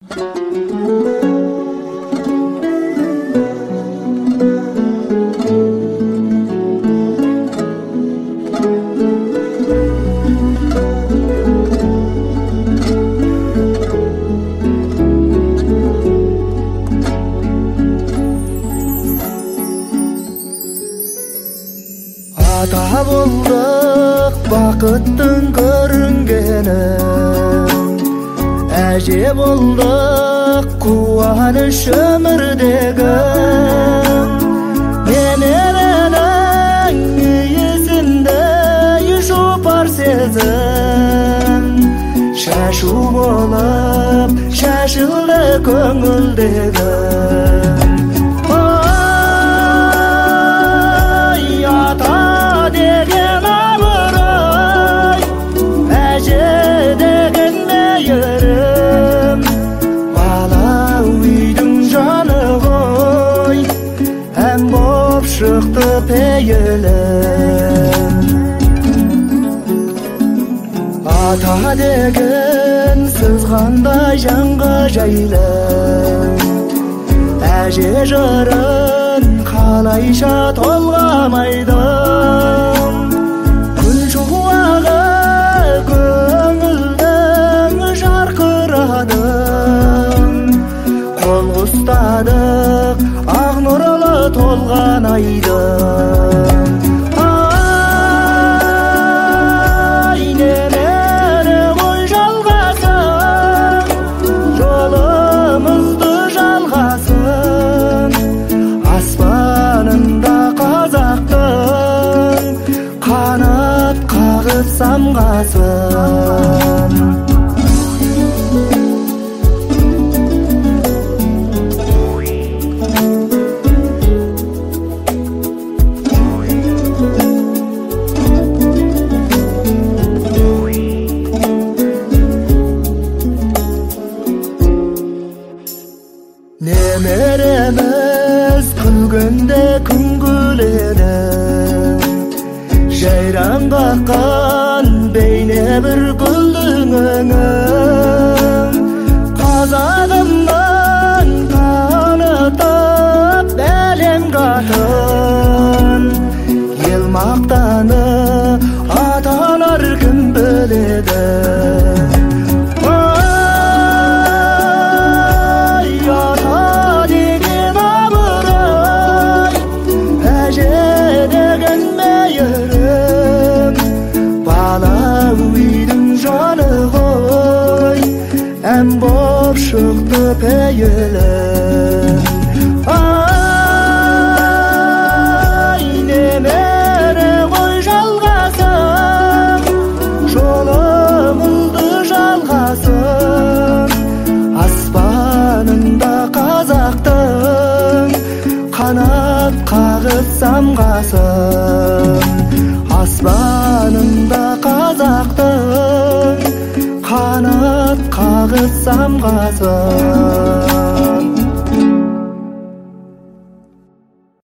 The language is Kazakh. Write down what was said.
Ата болдық бақыттың көрінгені, әже болдық қуаныш өмірдегі. Менің есімді жұпар сезім, шашу болып шашылды көңілдегі. Шықты пейілім, ата деген сіз қандай жанға жайлы, әже жырын қалайша толғамайды. Күн шуағы көңілдің жарқырады, қол ұстадық ақ нұрлы толған айды. Ай, немере ғой жалғасын, жолымызды жалғасын, аспанында қазақтың қанат қағып самғасын. Немереміз күлгенде күн күледі, жайран қаққан бейне бір гүлдің өңі. Қазағымнан танытып бәлем қатын, ел мақтаны аталар кім біледі. Әм боп шықты пейілім, ай, немере ғой жалғасын, жолымызды жалғасын, аспанында қазақтың қанат қағып самғасын. Аспанында қазақтың қанат қағып самғасын.